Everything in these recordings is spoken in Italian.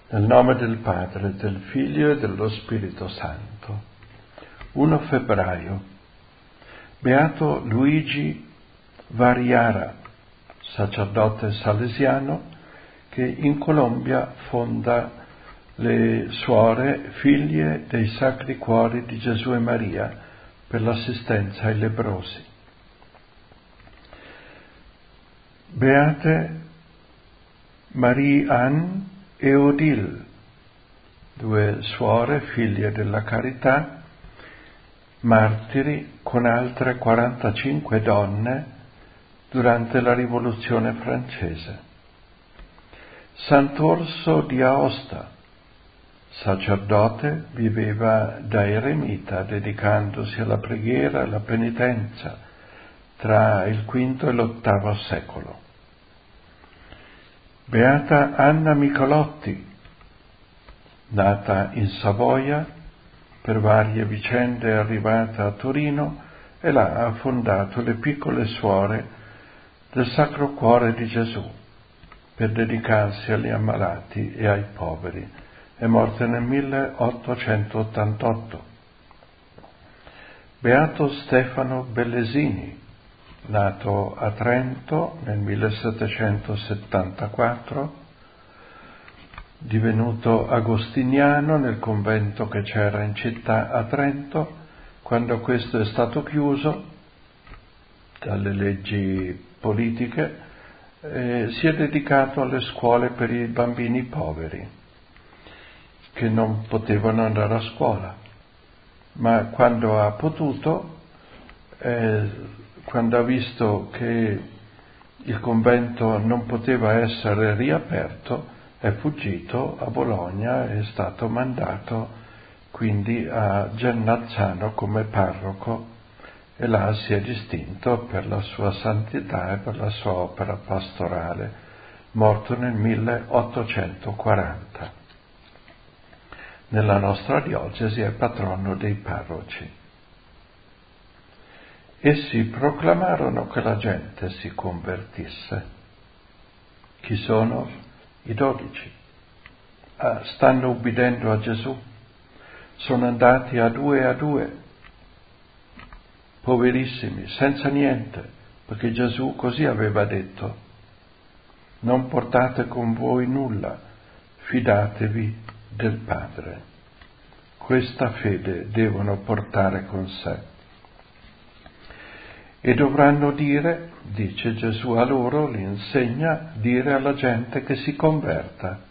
Nel nome del Padre, del Figlio e dello Spirito Santo. 1 febbraio. Beato Luigi Variara, sacerdote salesiano, che in Colombia fonda le Suore Figlie dei Sacri Cuori di Gesù e Maria per l'assistenza ai lebbrosi. Beate Marie-Anne e Odile, due suore figlie della carità, martiri con altre 45 donne durante la Rivoluzione francese. Sant'Orso di Aosta, sacerdote, viveva da eremita dedicandosi alla preghiera e alla penitenza tra il V e l'VIII secolo. Beata Anna Michelotti, nata in Savoia, per varie vicende è arrivata a Torino e là ha fondato le Piccole Suore del Sacro Cuore di Gesù per dedicarsi agli ammalati e ai poveri. È morta nel 1888. Beato Stefano Bellesini, nato a Trento nel 1774, divenuto agostiniano nel convento che c'era in città a Trento. Quando questo è stato chiuso dalle leggi politiche, si è dedicato alle scuole per i bambini poveri che non potevano andare a scuola, ma quando ha potuto, quando ha visto che il convento non poteva essere riaperto, è fuggito a Bologna e è stato mandato quindi a Gennazzano come parroco e là si è distinto per la sua santità e per la sua opera pastorale, morto nel 1840. Nella nostra diocesi è patrono dei parroci. Essi proclamarono che la gente si convertisse. Chi sono? I 12. Stanno ubbidendo a Gesù. Sono andati a due, poverissimi, senza niente, perché Gesù così aveva detto: non portate con voi nulla, fidatevi del Padre. Questa fede devono portare con sé. E dovranno dire, dice Gesù a loro, li insegna, dire alla gente che si converta.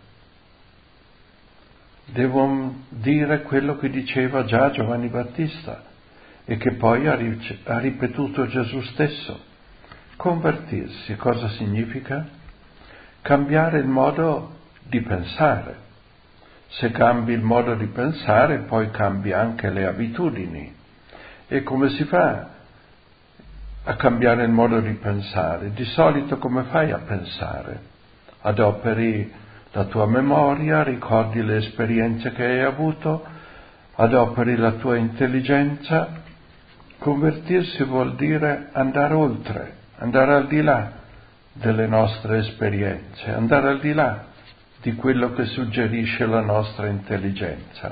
Devono dire quello che diceva già Giovanni Battista e che poi ha ripetuto Gesù stesso. Convertirsi cosa significa? Cambiare il modo di pensare. Se cambi il modo di pensare, poi cambi anche le abitudini. E come si fa a cambiare il modo di pensare? Di solito come fai a pensare? Adoperi la tua memoria, ricordi le esperienze che hai avuto, adoperi la tua intelligenza. Convertirsi vuol dire andare oltre, andare al di là delle nostre esperienze, andare al di là di quello che suggerisce la nostra intelligenza.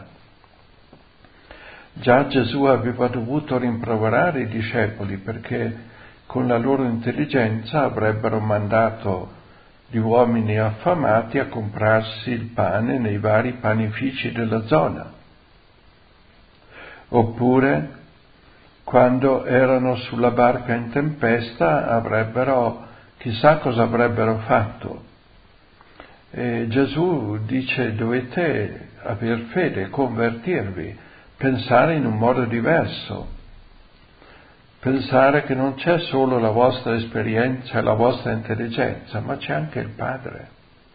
Già Gesù aveva dovuto rimproverare i discepoli perché con la loro intelligenza avrebbero mandato gli uomini affamati a comprarsi il pane nei vari panifici della zona. Oppure, quando erano sulla barca in tempesta, chissà cosa avrebbero fatto. E Gesù dice: dovete aver fede, convertirvi, pensare in un modo diverso, pensare che non c'è solo la vostra esperienza e la vostra intelligenza, ma c'è anche il Padre.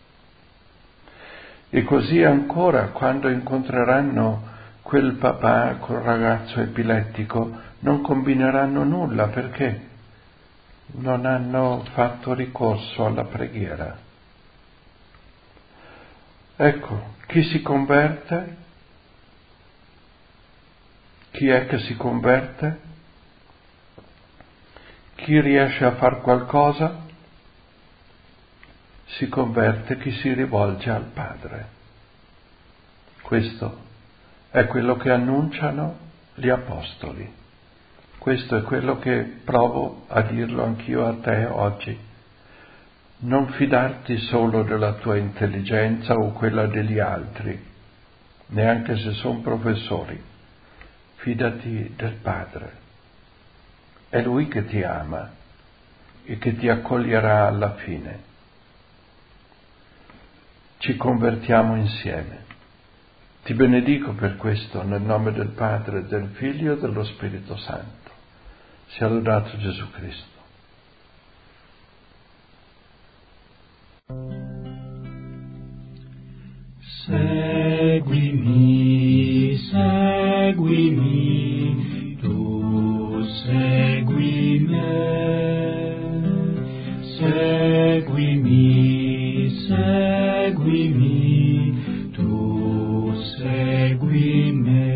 E così ancora, quando incontreranno quel papà col ragazzo epilettico, non combineranno nulla perché non hanno fatto ricorso alla preghiera. Ecco, chi si converte? Chi è che si converte? Chi riesce a far qualcosa? Si converte chi si rivolge al Padre. Questo è quello che annunciano gli apostoli. Questo è quello che provo a dirlo anch'io a te oggi. Non fidarti solo della tua intelligenza o quella degli altri, neanche se sono professori. Fidati del Padre. È Lui che ti ama e che ti accoglierà alla fine. Ci convertiamo insieme. Ti benedico per questo nel nome del Padre, del Figlio e dello Spirito Santo. Sia lodato Gesù Cristo. Seguimi, seguimi, tu segui me. Seguimi, seguimi, tu segui me.